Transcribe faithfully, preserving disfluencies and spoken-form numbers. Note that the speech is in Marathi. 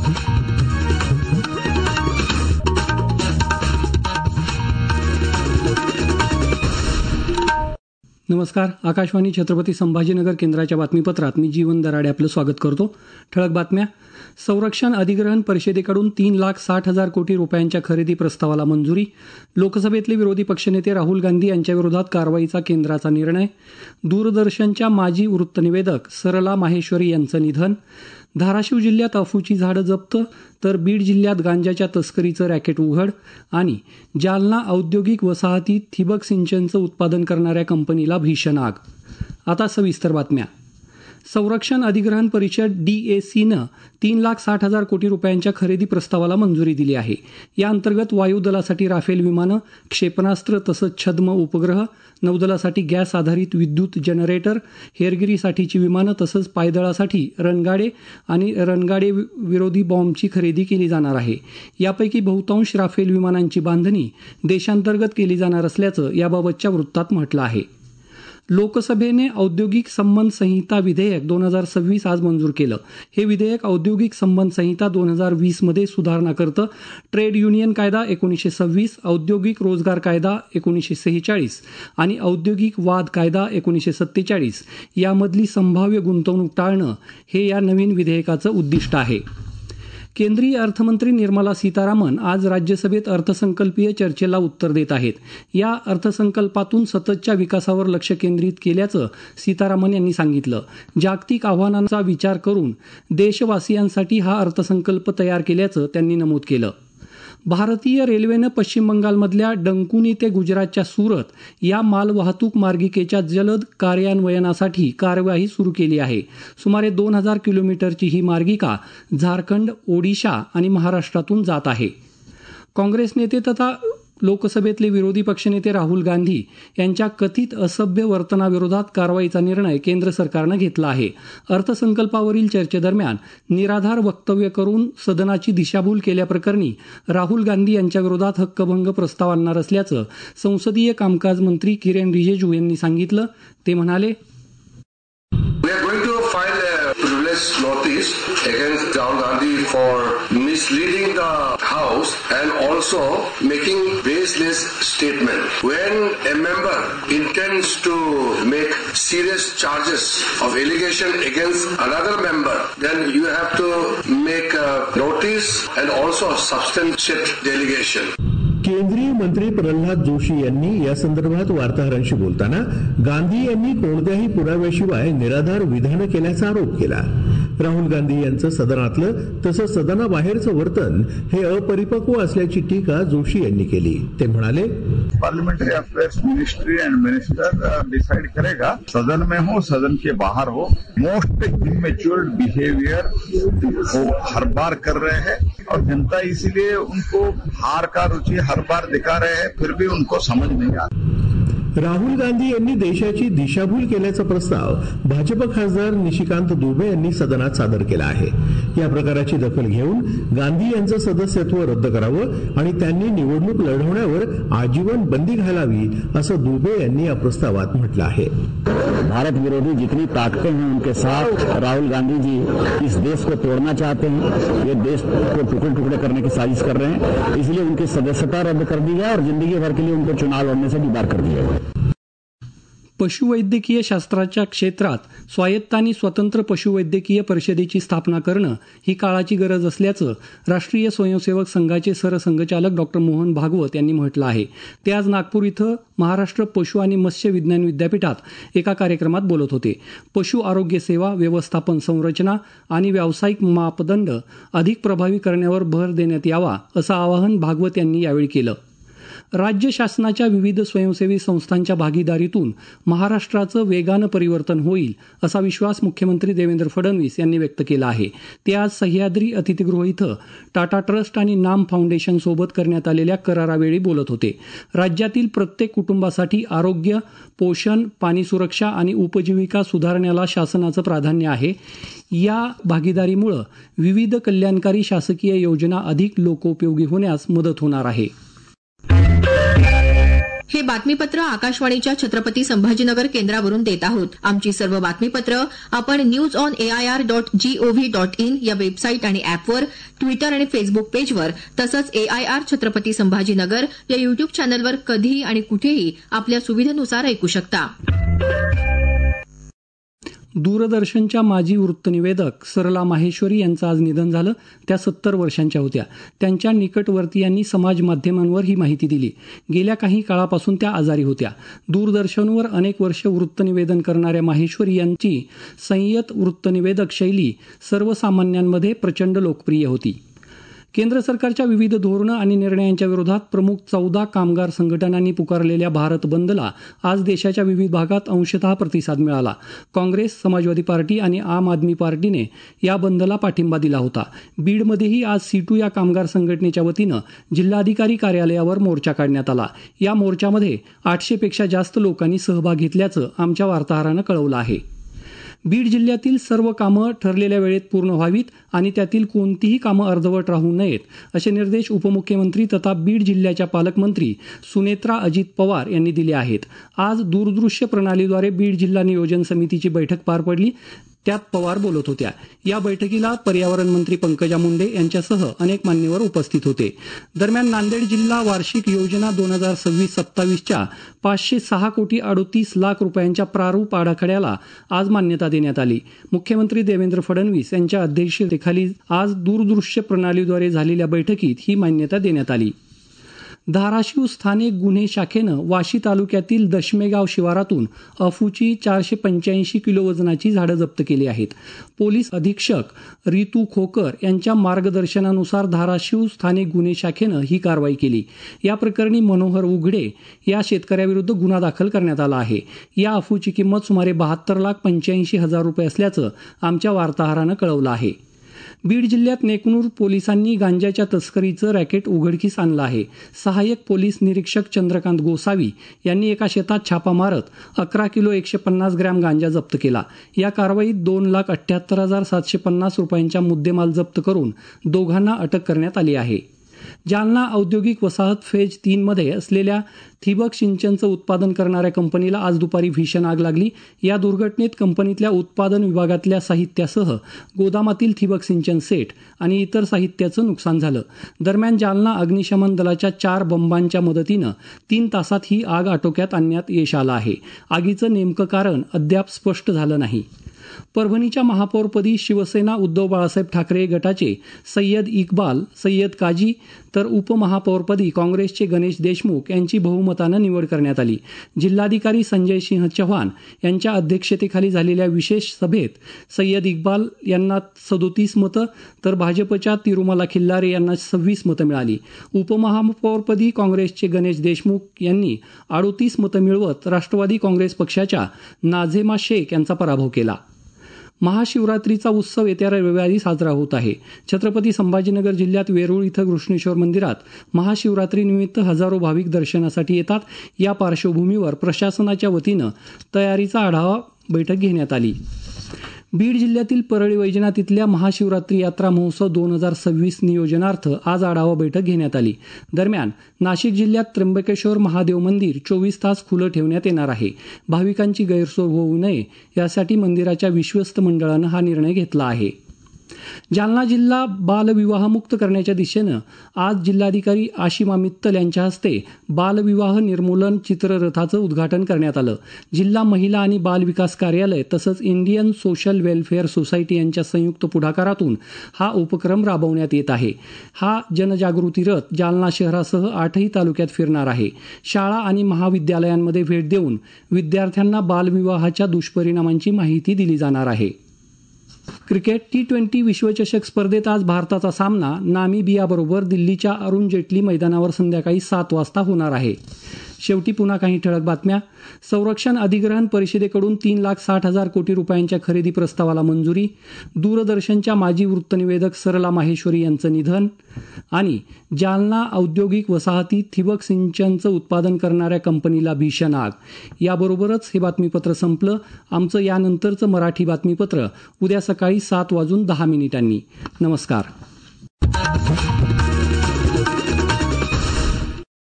नमस्कार. आकाशवाणी छत्रपती संभाजीनगर केंद्राच्या बातमीपत्रात मी जीवन दराडे आपलं स्वागत करतो. ठळक बातम्या. संरक्षण अधिग्रहण परिषदेकडून तीन लाख साठ हजार कोटी रुपयांच्या खरेदी प्रस्तावाला मंजुरी. लोकसभेतले विरोधी पक्षनेते राहुल गांधी यांच्याविरोधात कारवाईचा केंद्राचा निर्णय. दूरदर्शनच्या माजी वृत्तनिवेदक सरला माहेश्वरी यांचं निधन. धाराशिव जिल्ह्यात अफूची झाडं जप्त तर बीड जिल्ह्यात गांजाच्या तस्करीचं रॅकेट उघड. आणि जालना औद्योगिक वसाहतीत ठिबक सिंचनचं उत्पादन करणाऱ्या कंपनीला भीषण आग. आता सविस्तर बातम्या. संरक्षण अधिग्रहण परिषद डीएसीनं तीन लाख साठ हजार कोटी रुपयांच्या खरेदी प्रस्तावाला मंजुरी दिली आहे. या अंतर्गत वायुदलासाठी राफेल विमानं, क्षेपणास्त्र तसंच छद्म उपग्रह, नौदलासाठी गॅस आधारित विद्युत जनरेटर, हेरगिरीसाठीची विमानं तसंच पायदळासाठी रणगाडे आणि रणगाडे विरोधी बॉम्बची खरेदी केली जाणार आहे. यापैकी बहुतांश राफेल विमानांची बांधणी देशांतर्गत केली जाणार असल्याचं याबाबतच्या वृत्तात म्हटलं आहे. लोकसभेने औद्योगिक संबंध संहिता विधेयक दोन हजार सव्वीस आज मंजूर केलं. हे विधेयक औद्योगिक संबंध संहिता दोन हजार वीसमध्ये सुधारणा करतं. ट्रेड युनियन कायदा एकोणीसशे सव्वीस, औद्योगिक रोजगार कायदा एकोणीसशे सेहेचाळीस आणि औद्योगिक वाद कायदा एकोणीसशे सत्तेचाळीस यामधली संभाव्य गुंतवणूक टाळणं हे या नवीन विधेयकाचं उद्दिष्ट आहे. केंद्रीय अर्थमंत्री निर्मला सीतारामन आज राज्यसभेत अर्थसंकल्पीय चर्चेला उत्तर देत आहेत. या अर्थसंकल्पातून सततच्या विकासावर लक्ष केंद्रित केल्याचं सीतारामन यांनी सांगितलं. जागतिक आव्हानांचा विचार करून देशवासियांसाठी हा अर्थसंकल्प तयार केल्याचं त्यांनी नमूद केलं. भारतीय रेल्वेनं पश्चिम बंगालमधल्या डंकुनी ते गुजरातच्या सुरत या मालवाहतूक मार्गिकेच्या जलद कार्यान्वयनासाठी कार्यवाही सुरू केली आहे. सुमारे दोन हजार किलोमीटरची ही मार्गिका झारखंड, ओडिशा आणि महाराष्ट्रातून जात आहे. काँग्रेस नेते तथा लोकसभेतले विरोधी पक्षनेते राहुल गांधी यांच्या कथित असभ्य वर्तनाविरोधात कारवाईचा निर्णय केंद्र सरकारनं घेतला आहे. अर्थसंकल्पावरील चर्चेदरम्यान निराधार वक्तव्य करून सदनाची दिशाभूल केल्याप्रकरणी राहुल गांधी यांच्याविरोधात हक्कभंग प्रस्ताव आणणार असल्याचं संसदीय कामकाज मंत्री किरेन रिजिजू यांनी सांगितलं. ते म्हणाले, notice against Rahul Gandhi for misleading the House and also making baseless statement. When a member intends to make serious charges of allegation against another member, then you have to make a notice and also substantiate the allegation. केंद्रीय मंत्री प्रल्हाद जोशी यांनी या संदर्भात वार्ताहरांशी बोलताना गांधी यांनी कोणत्याही पुराव्याशिवाय निराधार विधान केल्याचा आरोप केला. राहुल गांधी यांचं सदनातलं तसंच सदनाबाहेरचं वर्तन हे अपरिपक्व असल्याची टीका जोशी यांनी केली. ते म्हणाले, parliamentary affairs ministry and minister decide करेगा. सदन में हो, सदन के बाहर हो, मोस्ट इमेच्योर बिहेवियर वो हर बार कर रहे हैं और जनता इसीलिए उनको हार का रुचि हर बार दिखा रहे हैं, फिर भी उनको समझ नहीं आता. राहुल गांधी यांनी देशाची दिशाभूल केल्याचा प्रस्ताव भाजप खासदार निशिकांत दुबे यांनी सदनात सादर केला आहे. या प्रकाराची दखल घेऊन गांधी यांचं सदस्यत्व रद्द करावं आणि त्यांनी निवडणूक लढवण्यावर आजीवन बंदी घालावी असं दुबे यांनी या प्रस्तावात म्हटलं आहे. भारत विरोधी जितनी ताकतें हैं उनके साथ राहुल गांधी जी इस देश को तोड़ना चाहते हैं. ये देश को टुकड़े टुकड़े करने की साजिश कर रहे हैं. इसलिए उनकी सदस्यता रद्द कर दी है और जिंदगी भर के लिए उनको चुनाव लड़ने से भी बार कर दिया है. पशुवैद्यकीय शास्त्राच्या क्षेत्रात स्वायत्त आणि स्वतंत्र पशुवैद्यकीय परिषदेची स्थापना करणं ही काळाची गरज असल्याचं राष्ट्रीय स्वयंसेवक संघाचे सरसंघचालक डॉक्टर मोहन भागवत यांनी म्हटलं आहे. ते आज नागपूर इथं महाराष्ट्र पशु आणि मत्स्य विज्ञान विद्यापीठात एका कार्यक्रमात बोलत होते. पशु आरोग्य सेवा, व्यवस्थापन संरचना आणि व्यावसायिक मापदंड अधिक प्रभावी करण्यावर भर देण्यात यावा असं आवाहन भागवत यांनी यावेळी केलं. राज्य शासनाच्या विविध स्वयंसेवी संस्थांच्या भागीदारीतून महाराष्ट्राचं वेगानं परिवर्तन होईल असा विश्वास मुख्यमंत्री देवेंद्र फडणवीस यांनी व्यक्त केला आहे. ते आज सह्याद्री अतिथीगृह इथं टाटा ट्रस्ट आणि नाम फाउंडेशन सोबत करण्यात आलेल्या करारावेळी बोलत होते. राज्यातील प्रत्येक कुटुंबासाठी आरोग्य, पोषण, पाणी सुरक्षा आणि उपजीविका सुधारण्याला शासनाचं प्राधान्य आहे. या भागीदारीमुळे विविध कल्याणकारी शासकीय योजना अधिक लोकोपयोगी होण्यास मदत होणार आहे. हे बातमीपत्र आकाशवाणीच्या छत्रपती संभाजीनगर केंद्रावरून देत आहोत. आमची सर्व बातमीपत्र आपण news on AIR dot GOV dot in या वेबसाईट आणि अॅपवर, ट्विटर आणि फेसबुक पेजवर तसंच एआयआर छत्रपती संभाजीनगर या युट्यूब चॅनलवर कधीही आणि कुठेही आपल्या सुविधेनुसार ऐकू शकता. दूरदर्शनच्या माजी वृत्तनिवेदक सरला माहेश्वरी यांचं आज निधन झालं. त्या सत्तर वर्षांच्या होत्या. त्यांच्या निकटवर्तीयांनी समाज माध्यमांवर ही माहिती दिली. गेल्या काही काळापासून त्या आजारी होत्या. दूरदर्शनवर अनेक वर्ष वृत्तनिवेदन करणाऱ्या माहेश्वरी यांची संयत वृत्तनिवेदक शैली सर्वसामान्यांमध्ये प्रचंड लोकप्रिय होती. केंद्र सरकारच्या विविध धोरणं आणि निर्णयांच्या विरोधात प्रमुख चौदा कामगार संघटनांनी पुकारलेल्या भारत बंदला आज देशाच्या विविध भागात अंशतः प्रतिसाद मिळाला. काँग्रेस, समाजवादी पार्टी आणि आम आदमी पार्टीने या बंदला पाठिंबा दिला होता. बीडमध्येही आज सीटू या कामगार संघटनेच्या वतीनं जिल्हाधिकारी कार्यालयावर मोर्चा काढण्यात आला. या मोर्चामध्ये आठशेपेक्षा जास्त लोकांनी सहभाग घेतल्याचं आमच्या वार्ताहरानं कळवलं आहे. बीड जिल्ह्यातील सर्व कामं ठरलेल्या वेळेत पूर्ण व्हावीत आणि त्यातील कोणतीही कामं अर्धवट राहू नयेत असे निर्देश उपमुख्यमंत्री तथा बीड जिल्ह्याच्या पालकमंत्री सुनेत्रा अजित पवार यांनी दिले आहेत. आज दूरदृश्य प्रणालीद्वारे बीड जिल्हा नियोजन समितीची बैठक पार पडली. त्यात पवार बोलत होत्या. या बैठकीला पर्यावरण मंत्री पंकजा मुंडे यांच्यासह अनेक मान्यवर उपस्थित होते. दरम्यान नांदेड जिल्हा वार्षिक योजना दोन हजार सव्वीस सत्तावीसच्या पाचशे सहा कोटी अडोतीस लाख रुपयांच्या प्रारूप आराखड्याला आज मान्यता देण्यात आली. मुख्यमंत्री देवेंद्र फडणवीस यांच्या अध्यक्षतेखाली आज दूरदृश्य प्रणालीद्वारे झालेल्या बैठकीत ही मान्यता देण्यात आली. धाराशिव स्थानिक गुन्हे शाखेनं वाशी तालुक्यातील दशमेगाव शिवारातून अफूची चारशे पंच्याऐंशी किलो वजनाची झाडं जप्त केली आहेत. पोलीस अधीक्षक रितू खोकर यांच्या मार्गदर्शनानुसार धाराशिव स्थानिक गुन्हे शाखेनं ही कारवाई केली. या प्रकरणी मनोहर उघडे या शेतकऱ्याविरुद्ध गुन्हा दाखल करण्यात आला आहे. या अफूची किंमत सुमारे बहात्तर लाख पंच्याऐंशी हजार रुपये असल्याचं आमच्या वार्ताहरानं कळवलं आहे. बीड जिल्ह्यात नेकनूर पोलिसांनी गांजाच्या तस्करीचं रॅकेट उघडकीस आणलं आहे. सहाय्यक पोलीस निरीक्षक चंद्रकांत गोसावी यांनी एका शेतात छापा मारत अकरा किलो एकशे पन्नास ग्रॅम गांजा जप्त केला. या कारवाईत दोन लाख अठ्ठ्याहत्तर हजार सातशे पन्नास रुपयांच्या मुद्देमाल जप्त करून दोघांना अटक करण्यात आली आहे. जालना औद्योगिक वसाहत फेज तीन मध्ये असलेल्या ठिबक सिंचनचं उत्पादन करणाऱ्या कंपनीला आज दुपारी भीषण आग लागली. या दुर्घटनेत कंपनीतल्या उत्पादन विभागातल्या साहित्यासह गोदामातील ठिबक सिंचन सेट आणि इतर साहित्याचं नुकसान झालं. दरम्यान जालना अग्निशमन दलाच्या चार बंबांच्या मदतीनं तीन तासात ही आग आटोक्यात आणण्यात यश आलं आहे. आगीचं नेमकं कारण अद्याप स्पष्ट झालं नाही. परभणीच्या महापौरपदी शिवसेना उद्धव बाळासाहेब ठाकरे गटाचे सय्यद इक्बाल सय्यद काजी तर उपमहापौरपदी काँग्रेसचे गणेश देशमुख यांची बहुमतानं निवड करण्यात आली. जिल्हाधिकारी संजय सिंह चव्हाण यांच्या अध्यक्षतेखाली झालेल्या विशेष सभेत सय्यद इक्बाल यांना सदोतीस मतं तर भाजपच्या तिरुमला खिल्लारे यांना सव्वीस मतं मिळाली. उपमहापौरपदी काँग्रेसचे गणेश देशमुख यांनी अडोतीस मतं मिळवत राष्ट्रवादी काँग्रेस पक्षाच्या नाझेमा शेख यांचा पराभव केला. महाशिवरात्रीचा उत्सव येत्या रविवारी साजरा होत आहे. छत्रपती संभाजीनगर जिल्ह्यात वेरूळ इथं कृष्णेश्वर मंदिरात महाशिवरात्रीनिमित्त हजारो भाविक दर्शनासाठी येतात. या पार्श्वभूमीवर प्रशासनाच्या वतीनं तयारीचा आढावा बैठक घेण्यात आली. बीड जिल्ह्यातील परळी वैजनाथ इथल्या महाशिवरात्री यात्रा महोत्सव दोन हजार सव्वीस नियोजनार्थ आज आढावा बैठक घेण्यात आली. दरम्यान नाशिक जिल्ह्यात त्र्यंबकेश्वर महादेव मंदिर चोवीस तास खुलं ठेवण्यात येणार आहे. भाविकांची गैरसोय होऊ नये यासाठी मंदिराच्या विश्वस्त मंडळानं हा निर्णय घेतला आहे. जालना जिल्हा बालविवाहमुक्त करण्याच्या दिशेनं आज जिल्हाधिकारी आशिमा मित्तल यांच्या हस्ते बालविवाह निर्मूलन चित्ररथाचं उद्घाटन करण्यात आलं. जिल्हा महिला आणि बाल विकास कार्यालय तसंच इंडियन सोशल वेलफेअर सोसायटी यांच्या संयुक्त पुढाकारातून हा उपक्रम राबवण्यात येत आहे. हा जनजागृती रथ जालना शहरासह आठही तालुक्यात फिरणार आहे. शाळा आणि महाविद्यालयांमध्ये भेट देऊन विद्यार्थ्यांना बालविवाहाच्या दुष्परिणामांची माहिती दिली जाणार आहे. क्रिकेट टी ट्वेंटी विश्वचषक स्पर्धेत आज भारताचा सामना नामिबियाबरोबर दिल्लीच्या अरुण जेटली मैदानावर संध्याकाळी सात वाजता होणार आहे. शेवटी पुन्हा काही ठळक बातम्या. संरक्षण अधिग्रहण परिषदेकडून तीन लाख साठ हजार कोटी रुपयांच्या खरेदी प्रस्तावाला मंजुरी. दूरदर्शनच्या माजी वृत्तनिवेदक सरला माहेश्वरी यांचं निधन. आणि जालना औद्योगिक वसाहतीत ठिबक सिंचनचं उत्पादन करणाऱ्या कंपनीला भीषण आग. याबरोबरच हे बातमीपत्र संपलं. आमचं यानंतरचं मराठी बातमीपत्र उद्या सकाळी सात वाजून दहा मिनिटांनी. नमस्कार.